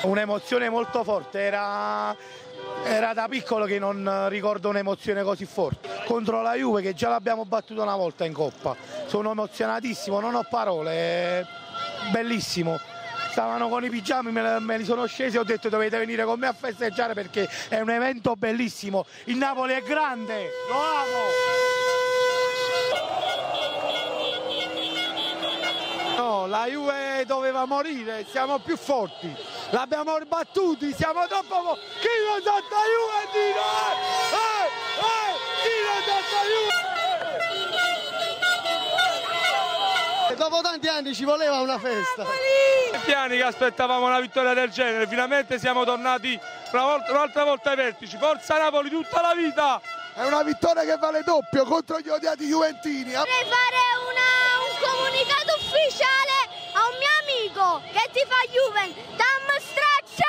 un'emozione molto forte, era da piccolo che non ricordo un'emozione così forte. Contro la Juve, che già l'abbiamo battuta una volta in Coppa, sono emozionatissimo, non ho parole, è bellissimo. Stavano con i pigiami, me li sono scesi e ho detto dovete venire con me a festeggiare perché è un evento bellissimo. Il Napoli è grande, lo amo! No, la Juve doveva morire, siamo più forti, l'abbiamo battuti, siamo troppo forti. Chi non sa da Juve Dino? Chi non sa da Juve? Dopo tanti anni ci voleva una festa. Piani che aspettavamo una vittoria del genere, finalmente siamo tornati un'altra volta ai vertici. Forza Napoli tutta la vita! È una vittoria che vale doppio contro gli odiati juventini. Vorrei fare un comunicato ufficiale a un mio amico che ti fa Juve. T'am stracciata!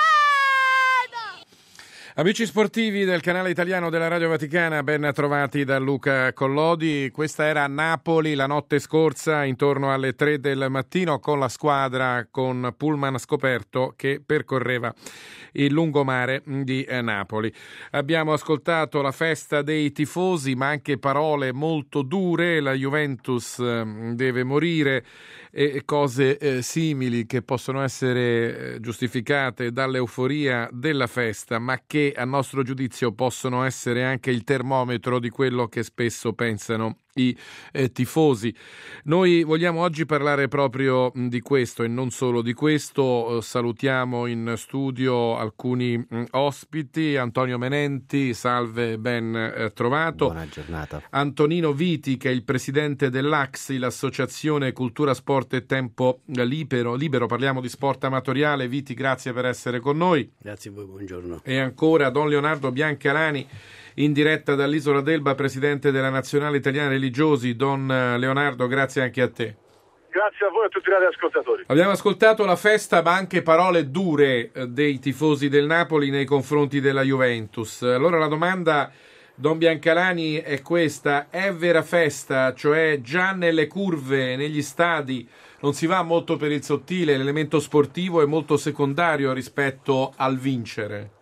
Amici sportivi del canale italiano della Radio Vaticana, ben trovati da Luca Collodi. Questa era Napoli la notte scorsa intorno alle 3 del mattino con la squadra con pullman scoperto che percorreva il lungomare di Napoli. Abbiamo ascoltato la festa dei tifosi, ma anche parole molto dure. La Juventus deve morire e cose simili che possono essere giustificate dall'euforia della festa, ma che a nostro giudizio possono essere anche il termometro di quello che spesso pensano i tifosi. Noi vogliamo oggi parlare proprio di questo e non solo di questo. Salutiamo in studio alcuni ospiti. Antonio Menenti, salve, ben trovato. Buona giornata. Antonino Viti, che è il presidente dell'AXI, l'Associazione Cultura, Sport e Tempo Libero. Parliamo di sport amatoriale. Viti, grazie per essere con noi. Grazie a voi, buongiorno. E ancora Don Leonardo Biancalani, in diretta dall'Isola d'Elba, presidente della Nazionale Italiana Religiosi. Don Leonardo, grazie anche a te. Grazie a voi e a tutti i radioascoltatori. Abbiamo ascoltato la festa, ma anche parole dure dei tifosi del Napoli nei confronti della Juventus. Allora la domanda, Don Biancalani, è questa: è vera festa? Cioè già nelle curve, negli stadi, non si va molto per il sottile, l'elemento sportivo è molto secondario rispetto al vincere?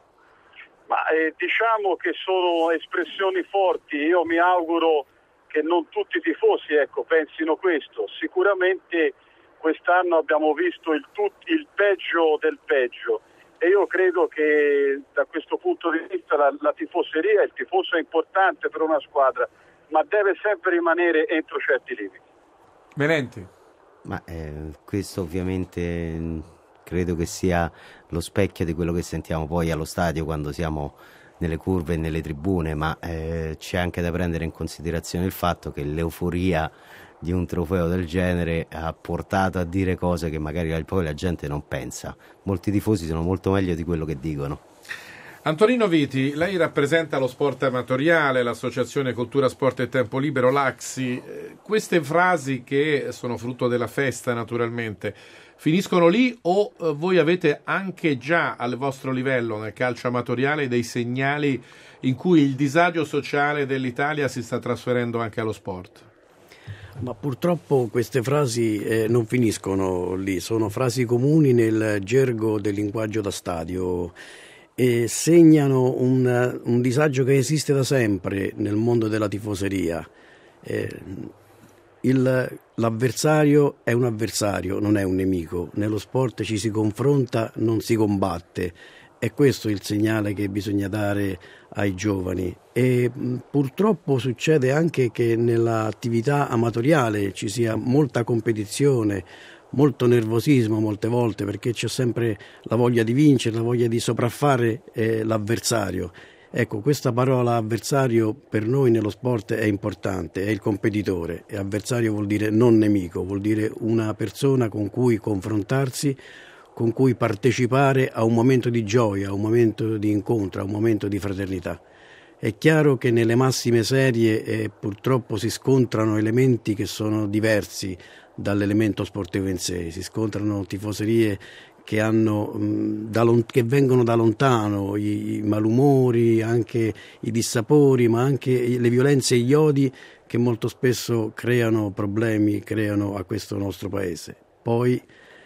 Ma diciamo che sono espressioni forti. Io mi auguro che non tutti i tifosi pensino questo. Sicuramente quest'anno abbiamo visto il peggio del peggio e io credo che da questo punto di vista la tifoseria, il tifoso è importante per una squadra, ma deve sempre rimanere entro certi limiti. Menenti. Ma questo ovviamente credo che sia lo specchio di quello che sentiamo poi allo stadio quando siamo nelle curve e nelle tribune, ma c'è anche da prendere in considerazione il fatto che l'euforia di un trofeo del genere ha portato a dire cose che magari poi la gente non pensa. Molti tifosi sono molto meglio di quello che dicono. Antonino Viti, lei rappresenta lo sport amatoriale, l'Associazione Cultura, Sport e Tempo Libero, l'AXI. Queste frasi, che sono frutto della festa naturalmente, finiscono lì o voi avete anche già al vostro livello nel calcio amatoriale dei segnali in cui il disagio sociale dell'Italia si sta trasferendo anche allo sport? Ma purtroppo queste frasi non finiscono lì, sono frasi comuni nel gergo del linguaggio da stadio e segnano un disagio che esiste da sempre nel mondo della tifoseria. L'avversario è un avversario, non è un nemico. Nello sport ci si confronta, non si combatte. È questo il segnale che bisogna dare ai giovani. E purtroppo succede anche che nell'attività amatoriale ci sia molta competizione, molto nervosismo molte volte, perché c'è sempre la voglia di vincere, la voglia di sopraffare l'avversario. Ecco, questa parola avversario per noi nello sport è importante, è il competitore, e avversario vuol dire non nemico, vuol dire una persona con cui confrontarsi, con cui partecipare a un momento di gioia, a un momento di incontro, a un momento di fraternità. È chiaro che nelle massime serie purtroppo si scontrano elementi che sono diversi dall'elemento sportivo in sé, si scontrano tifoserie che vengono da lontano, i malumori, anche i dissapori, ma anche le violenze e gli odi che molto spesso creano problemi, creano a questo nostro paese. Poi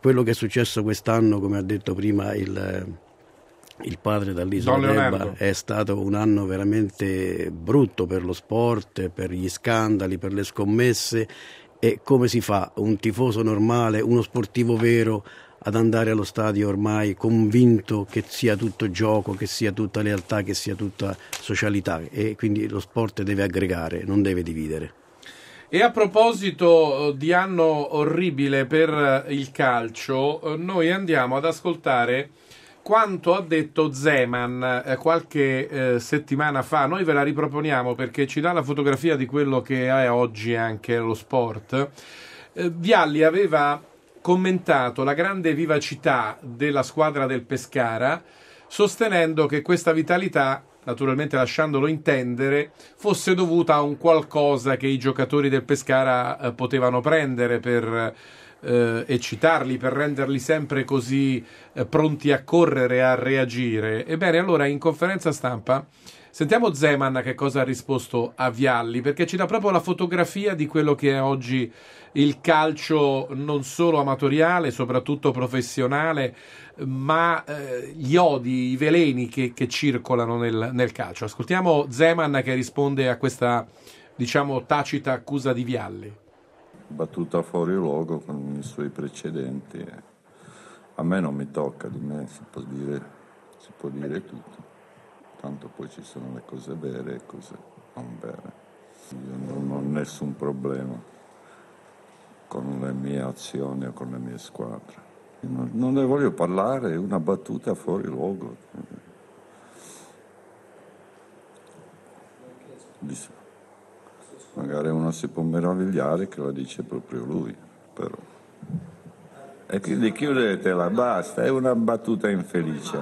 quello che è successo quest'anno, come ha detto prima il padre dall'Isola d'Elba, è stato un anno veramente brutto per lo sport, per gli scandali, per le scommesse. E come si fa un tifoso normale, uno sportivo vero, ad andare allo stadio ormai convinto che sia tutto gioco, che sia tutta lealtà, che sia tutta socialità? E quindi lo sport deve aggregare, non deve dividere. E a proposito di anno orribile per il calcio, noi andiamo ad ascoltare quanto ha detto Zeman qualche settimana fa. Noi ve la riproponiamo perché ci dà la fotografia di quello che è oggi anche lo sport. Vialli aveva commentato la grande vivacità della squadra del Pescara, sostenendo che questa vitalità, naturalmente lasciandolo intendere, fosse dovuta a un qualcosa che i giocatori del Pescara potevano prendere per eccitarli, per renderli sempre così pronti a correre e a reagire. Ebbene, allora in conferenza stampa sentiamo Zeman che cosa ha risposto a Vialli, perché ci dà proprio la fotografia di quello che è oggi il calcio, non solo amatoriale, soprattutto professionale, ma gli odi, i veleni che circolano nel calcio. Ascoltiamo Zeman che risponde a questa, diciamo, tacita accusa di Vialli. Battuta fuori luogo con i suoi precedenti. A me non mi tocca, di me si può dire tutto. Tanto poi ci sono le cose vere e cose non vere. Io non ho nessun problema con le mie azioni o con le mie squadre. Non ne voglio parlare, è una battuta fuori luogo. Magari uno si può meravigliare che la dice proprio lui, però. E quindi chiudetela, basta, è una battuta infelice,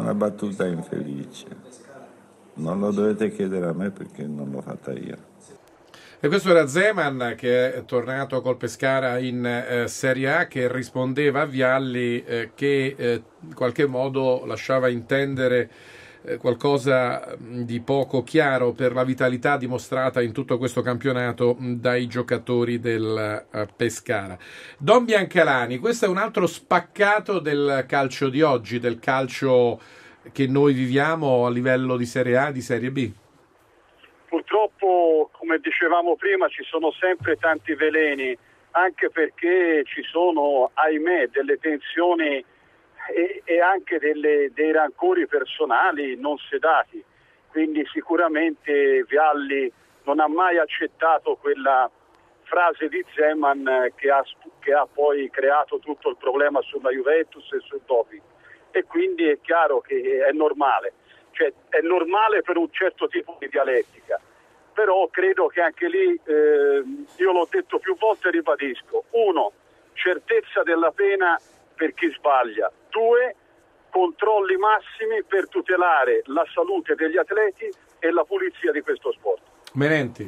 Non lo dovete chiedere a me perché non l'ho fatta io. E questo era Zeman che è tornato col Pescara in Serie A, che rispondeva a Vialli che in qualche modo lasciava intendere qualcosa di poco chiaro per la vitalità dimostrata in tutto questo campionato dai giocatori del Pescara. Don Biancalani, questo è un altro spaccato del calcio di oggi, del calcio che noi viviamo a livello di Serie A e di Serie B. Purtroppo, come dicevamo prima, ci sono sempre tanti veleni, anche perché ci sono, ahimè, delle tensioni e anche dei rancori personali non sedati. Quindi sicuramente Vialli non ha mai accettato quella frase di Zeman che ha poi creato tutto il problema sulla Juventus e sul doping. E quindi è chiaro che è normale. Cioè, è normale per un certo tipo di dialettica, però credo che anche lì, io l'ho detto più volte e ribadisco: 1, certezza della pena per chi sbaglia; 2, controlli massimi per tutelare la salute degli atleti e la pulizia di questo sport. Menenti.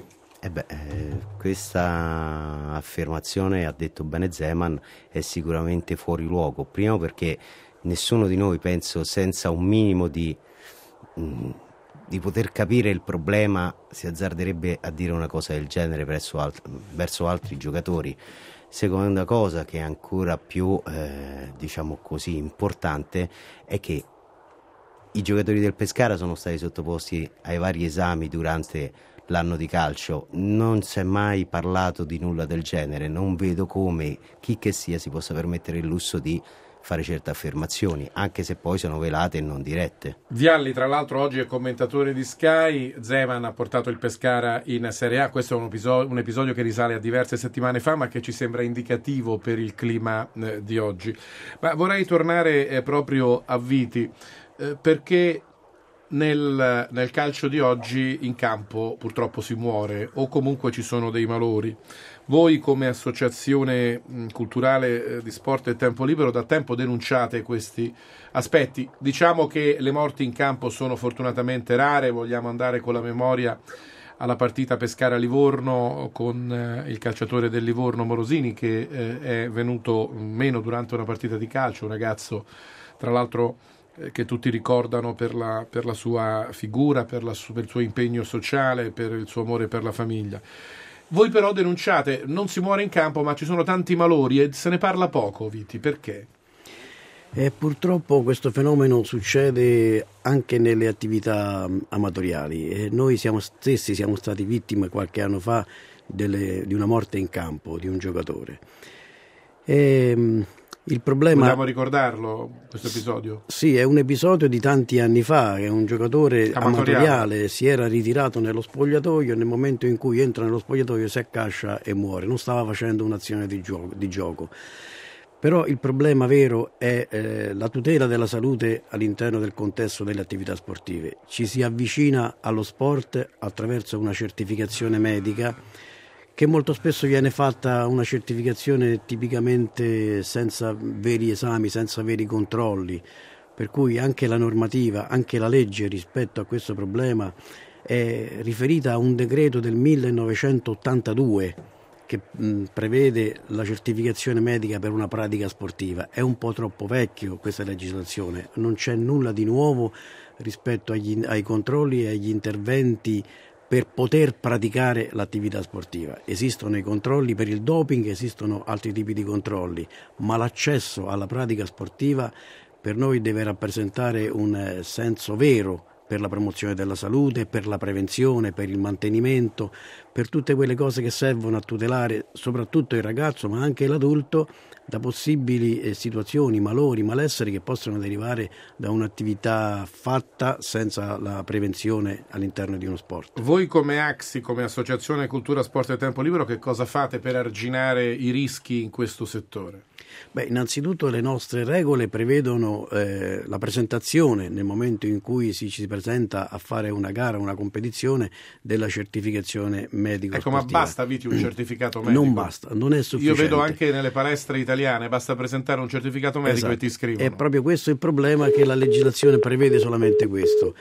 Questa affermazione, ha detto bene Zeman, è sicuramente fuori luogo. Primo perché nessuno di noi, penso, senza un minimo di poter capire il problema, si azzarderebbe a dire una cosa del genere verso altri giocatori. Seconda cosa, che è ancora più diciamo così importante, è che i giocatori del Pescara sono stati sottoposti ai vari esami durante l'anno di calcio, non si è mai parlato di nulla del genere. Non vedo come chi che sia si possa permettere il lusso di fare certe affermazioni, anche se poi sono velate e non dirette. Vialli, tra l'altro, oggi è commentatore di Sky. Zeman ha portato il Pescara in Serie A. Questo è un episodio che risale a diverse settimane fa, ma che ci sembra indicativo per il clima di oggi. Ma vorrei tornare proprio a Viti, perché nel calcio di oggi in campo purtroppo si muore, o comunque ci sono dei malori. Voi, come associazione culturale di sport e tempo libero, da tempo denunciate questi aspetti. Diciamo che le morti in campo sono fortunatamente rare. Vogliamo andare con la memoria alla partita Pescara-Livorno con il calciatore del Livorno Morosini, che è venuto meno durante una partita di calcio, un ragazzo tra l'altro che tutti ricordano per la sua figura, per il suo impegno sociale, per il suo amore per la famiglia. Voi però denunciate, non si muore in campo, ma ci sono tanti malori e se ne parla poco, Viti, perché? Purtroppo questo fenomeno succede anche nelle attività amatoriali e noi siamo stati vittime qualche anno fa di una morte in campo di un giocatore. Il problema... Vogliamo ricordarlo, questo episodio? Sì, è un episodio di tanti anni fa, è un giocatore amatoriale, si era ritirato nello spogliatoio, nel momento in cui entra nello spogliatoio si accascia e muore, non stava facendo un'azione di gioco. Però il problema vero è la tutela della salute all'interno del contesto delle attività sportive. Ci si avvicina allo sport attraverso una certificazione medica che molto spesso viene fatta una certificazione tipicamente senza veri esami, senza veri controlli, per cui anche la normativa, anche la legge rispetto a questo problema è riferita a un decreto del 1982 che prevede la certificazione medica per una pratica sportiva. È un po' troppo vecchio questa legislazione, non c'è nulla di nuovo rispetto ai controlli e agli interventi per poter praticare l'attività sportiva. Esistono i controlli per il doping, esistono altri tipi di controlli, ma l'accesso alla pratica sportiva per noi deve rappresentare un senso vero per la promozione della salute, per la prevenzione, per il mantenimento, per tutte quelle cose che servono a tutelare soprattutto il ragazzo ma anche l'adulto da possibili situazioni, malori, malesseri che possono derivare da un'attività fatta senza la prevenzione all'interno di uno sport. Voi come AXI, come Associazione Cultura, Sport e Tempo Libero, che cosa fate per arginare i rischi in questo settore? Innanzitutto le nostre regole prevedono la presentazione nel momento in cui ci presenta a fare una gara, una competizione, della certificazione medico-sportiva. Ma basta, Viti, un certificato medico? Non basta, non è sufficiente. Io vedo anche nelle palestre italiane, basta presentare un certificato medico e ti iscrivono. È proprio questo il problema, che la legislazione prevede solamente questo.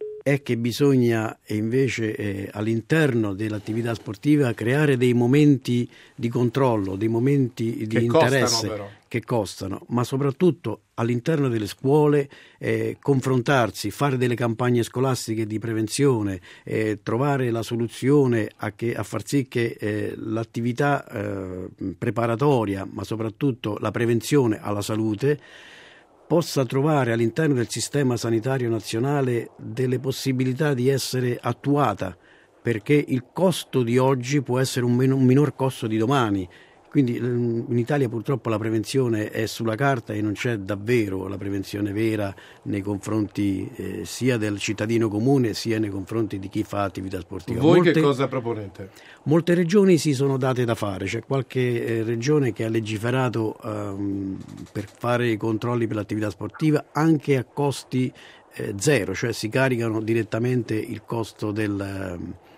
È che bisogna invece all'interno dell'attività sportiva creare dei momenti di controllo, dei momenti di interesse che costano, ma soprattutto all'interno delle scuole confrontarsi, fare delle campagne scolastiche di prevenzione, trovare la soluzione a far sì che l'attività preparatoria, ma soprattutto la prevenzione alla salute, possa trovare all'interno del sistema sanitario nazionale delle possibilità di essere attuata, perché il costo di oggi può essere un minor costo di domani. Quindi in Italia purtroppo la prevenzione è sulla carta e non c'è davvero la prevenzione vera nei confronti sia del cittadino comune sia nei confronti di chi fa attività sportiva. Voi che cosa proponete? Molte regioni si sono date da fare, c'è qualche regione che ha legiferato per fare i controlli per l'attività sportiva anche a costi zero, cioè si caricano direttamente il costo delle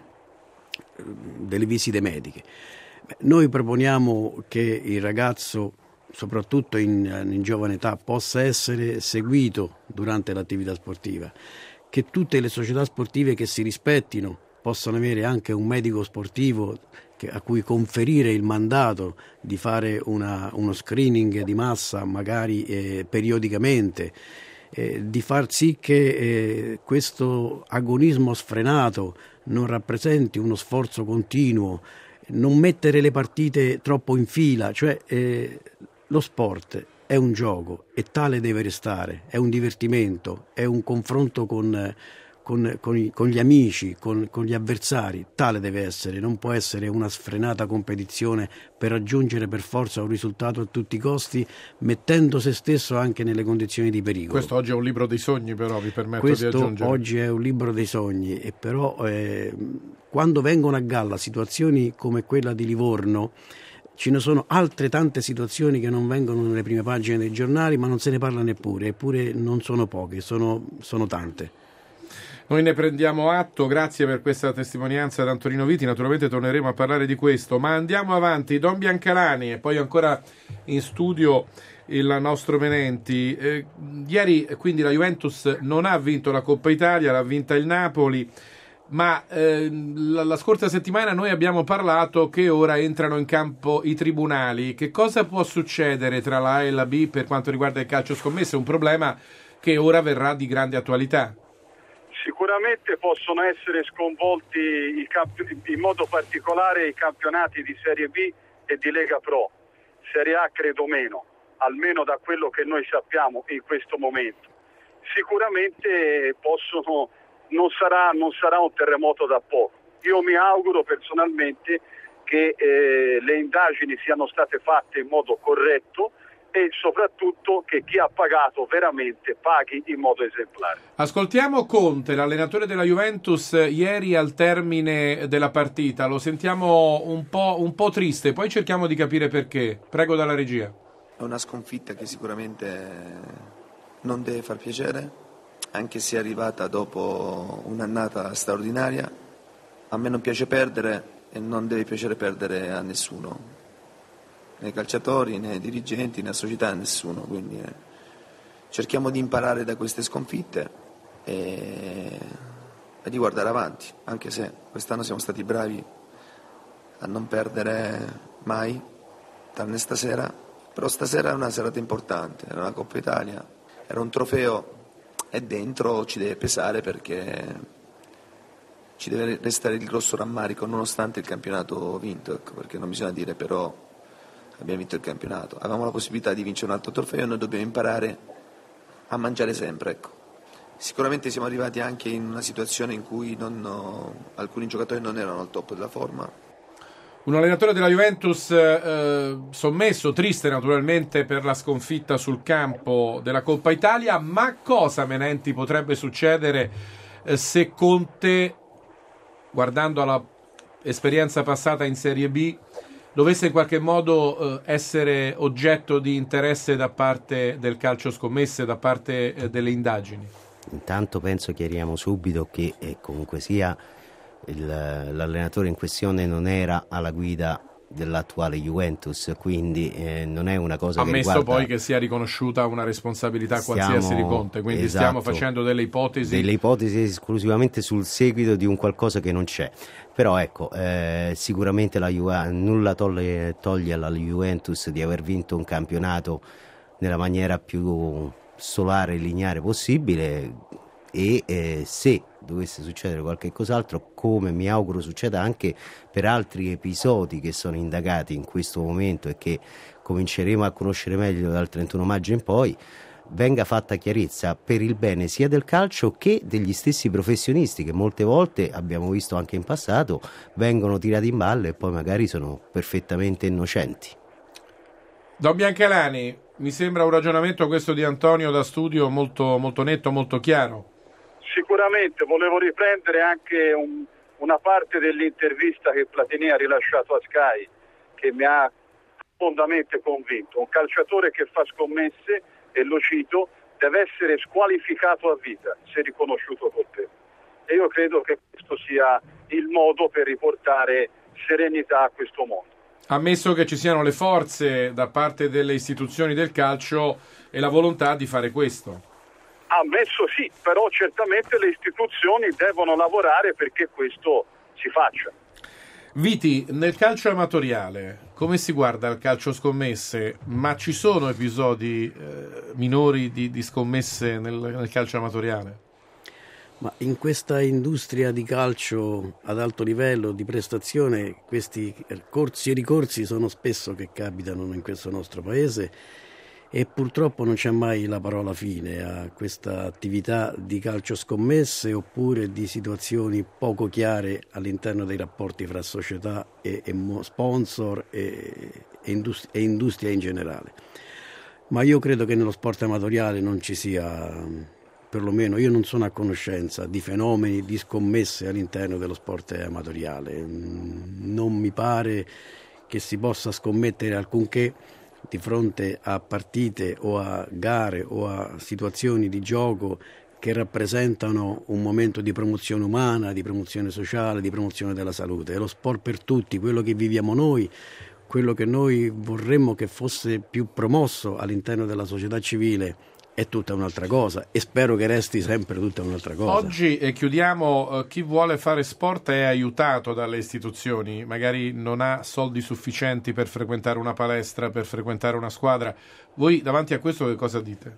visite mediche. Noi proponiamo che il ragazzo, soprattutto in giovane età, possa essere seguito durante l'attività sportiva, che tutte le società sportive che si rispettino possano avere anche un medico sportivo a cui conferire il mandato di fare uno screening di massa, magari periodicamente, di far sì che questo agonismo sfrenato non rappresenti uno sforzo continuo, non mettere le partite troppo in fila, cioè lo sport è un gioco e tale deve restare, è un divertimento, è un confronto con gli amici, con gli avversari, tale deve essere, non può essere una sfrenata competizione per raggiungere per forza un risultato a tutti i costi, mettendo se stesso anche nelle condizioni di pericolo. Questo oggi è un libro dei sogni, però vi permetto Questo di aggiungere. Oggi è un libro dei sogni, e però quando vengono a galla situazioni come quella di Livorno, ce ne sono altre tante situazioni che non vengono nelle prime pagine dei giornali, ma non se ne parla neppure, eppure non sono poche, sono tante. Noi ne prendiamo atto, grazie per questa testimonianza da Antonino Viti, naturalmente torneremo a parlare di questo, ma andiamo avanti. Don Biancalani e poi ancora in studio il nostro Menenti. Ieri quindi la Juventus non ha vinto la Coppa Italia, l'ha vinta il Napoli, ma la scorsa settimana noi abbiamo parlato che ora entrano in campo i tribunali. Che cosa può succedere tra la A e la B per quanto riguarda il calcio scommesse? Un problema che ora verrà di grande attualità. Sicuramente possono essere sconvolti in modo particolare i campionati di Serie B e di Lega Pro. Serie A credo meno, almeno da quello che noi sappiamo in questo momento. Sicuramente non sarà un terremoto da poco. Io mi auguro personalmente che le indagini siano state fatte in modo corretto e soprattutto che chi ha pagato veramente paghi in modo esemplare. Ascoltiamo Conte, l'allenatore della Juventus, ieri al termine della partita. Lo sentiamo un po' triste, poi cerchiamo di capire perché. Prego dalla regia. È una sconfitta che sicuramente non deve far piacere, anche se è arrivata dopo un'annata straordinaria. A me non piace perdere e non deve piacere perdere a nessuno, né calciatori, né dirigenti, né società, a nessuno. Quindi cerchiamo di imparare da queste sconfitte e di guardare avanti, anche se quest'anno siamo stati bravi a non perdere mai, tranne stasera. Però stasera è una serata importante, era una Coppa Italia, era un trofeo e dentro ci deve pesare perché ci deve restare il grosso rammarico nonostante il campionato vinto, ecco, perché non bisogna dire però abbiamo vinto il campionato, avevamo la possibilità di vincere un altro trofeo e noi dobbiamo imparare a mangiare sempre, ecco. Sicuramente siamo arrivati anche in una situazione in cui alcuni giocatori non erano al top della forma. Un allenatore della Juventus sommesso, triste naturalmente per la sconfitta sul campo della Coppa Italia, ma cosa, Menenti, potrebbe succedere se Conte, guardando alla esperienza passata in Serie B, dovesse in qualche modo essere oggetto di interesse da parte del calcio scommesse, da parte delle indagini? Intanto penso chiariamo subito che comunque sia l'allenatore in questione non era alla guida dell'attuale Juventus, quindi non è una cosa ammesso che riguarda... poi che sia riconosciuta una responsabilità qualsiasi di Conte, quindi esatto, stiamo facendo delle ipotesi esclusivamente sul seguito di un qualcosa che non c'è. Però ecco, sicuramente nulla toglie alla Juventus di aver vinto un campionato nella maniera più solare e lineare possibile, e se dovesse succedere qualche cos'altro, come mi auguro succeda anche per altri episodi che sono indagati in questo momento e che cominceremo a conoscere meglio dal 31 maggio in poi, venga fatta chiarezza per il bene sia del calcio che degli stessi professionisti che molte volte, abbiamo visto anche in passato, vengono tirati in ballo e poi magari sono perfettamente innocenti. Don Biancalani, mi sembra un ragionamento questo di Antonio da studio molto, molto netto, molto chiaro. Sicuramente volevo riprendere anche una parte dell'intervista che Platini ha rilasciato a Sky, che mi ha profondamente convinto. Un calciatore che fa scommesse, e lo cito, deve essere squalificato a vita se riconosciuto colpevole. E io credo che questo sia il modo per riportare serenità a questo mondo. Ammesso che ci siano le forze da parte delle istituzioni del calcio e la volontà di fare questo. Ammesso sì, però certamente le istituzioni devono lavorare perché questo si faccia. Viti, nel calcio amatoriale, come si guarda al calcio scommesse? Ma ci sono episodi minori di scommesse nel calcio amatoriale? Ma in questa industria di calcio ad alto livello di prestazione, questi corsi e ricorsi sono spesso che capitano in questo nostro paese, e purtroppo non c'è mai la parola fine a questa attività di calcio scommesse oppure di situazioni poco chiare all'interno dei rapporti fra società e sponsor e industria in generale. Ma io credo che nello sport amatoriale non ci sia, perlomeno io non sono a conoscenza di fenomeni di scommesse all'interno dello sport amatoriale. Non mi pare che si possa scommettere alcunché di fronte a partite o a gare o a situazioni di gioco che rappresentano un momento di promozione umana, di promozione sociale, di promozione della salute. È lo sport per tutti, quello che viviamo noi, quello che noi vorremmo che fosse più promosso all'interno della società civile, è tutta un'altra cosa e spero che resti sempre tutta un'altra cosa. Oggi, e chiudiamo, chi vuole fare sport è aiutato dalle istituzioni, magari non ha soldi sufficienti per frequentare una palestra, per frequentare una squadra. Voi davanti a questo che cosa dite?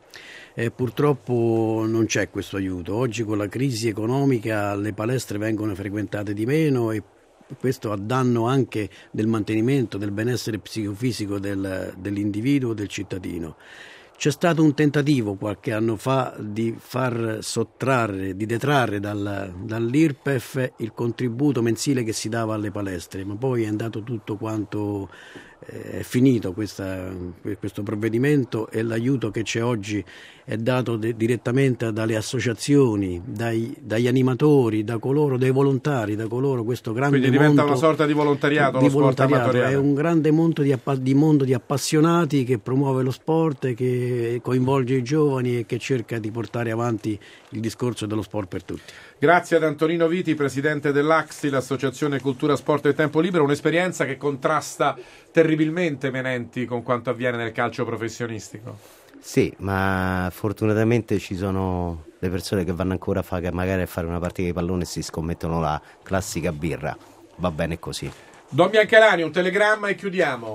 Purtroppo non c'è questo aiuto. Oggi con la crisi economica le palestre vengono frequentate di meno e questo a danno anche del mantenimento, del benessere psicofisico dell'individuo, del cittadino. C'è stato un tentativo qualche anno fa di far sottrarre, di detrarre dall'IRPEF il contributo mensile che si dava alle palestre, ma poi è andato tutto quanto, è finito questo provvedimento e l'aiuto che c'è oggi è dato direttamente dalle associazioni, dagli animatori, dai volontari, da coloro, questo grande mondo. Quindi diventa una sorta di volontariato lo sport amatoriale. È un grande mondo di appassionati che promuove lo sport, che coinvolge i giovani e che cerca di portare avanti il discorso dello sport per tutti. Grazie ad Antonino Viti, presidente dell'AXI, l'Associazione Cultura, Sport e Tempo Libero, un'esperienza che contrasta terribilmente, Menenti, con quanto avviene nel calcio professionistico. Sì, ma fortunatamente ci sono le persone che vanno ancora magari a fare una partita di pallone e si scommettono la classica birra. Va bene così. Don Biancalani, un telegramma e chiudiamo.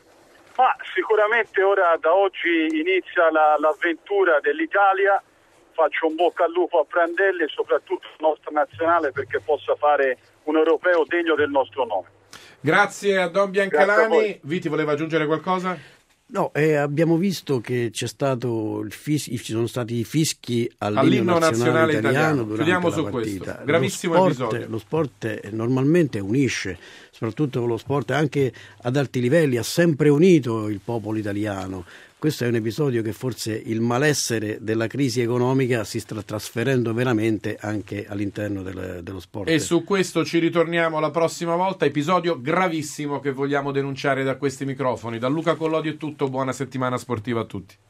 Ma sicuramente ora da oggi inizia l'avventura dell'Italia. Faccio un bocca al lupo a Prandelli e soprattutto al nostro nazionale perché possa fare un europeo degno del nostro nome. Grazie a Don Biancalani. Viti voleva aggiungere qualcosa? No, abbiamo visto che ci sono stati i fischi all'inno nazionale italiano durante Chiudiamo la su partita. Questo gravissimo episodio. Lo sport normalmente unisce, soprattutto lo sport anche ad alti livelli, ha sempre unito il popolo italiano. Questo è un episodio che forse il malessere della crisi economica si sta trasferendo veramente anche all'interno dello sport. E su questo ci ritorniamo la prossima volta, episodio gravissimo che vogliamo denunciare da questi microfoni. Da Luca Collodi è tutto, buona settimana sportiva a tutti.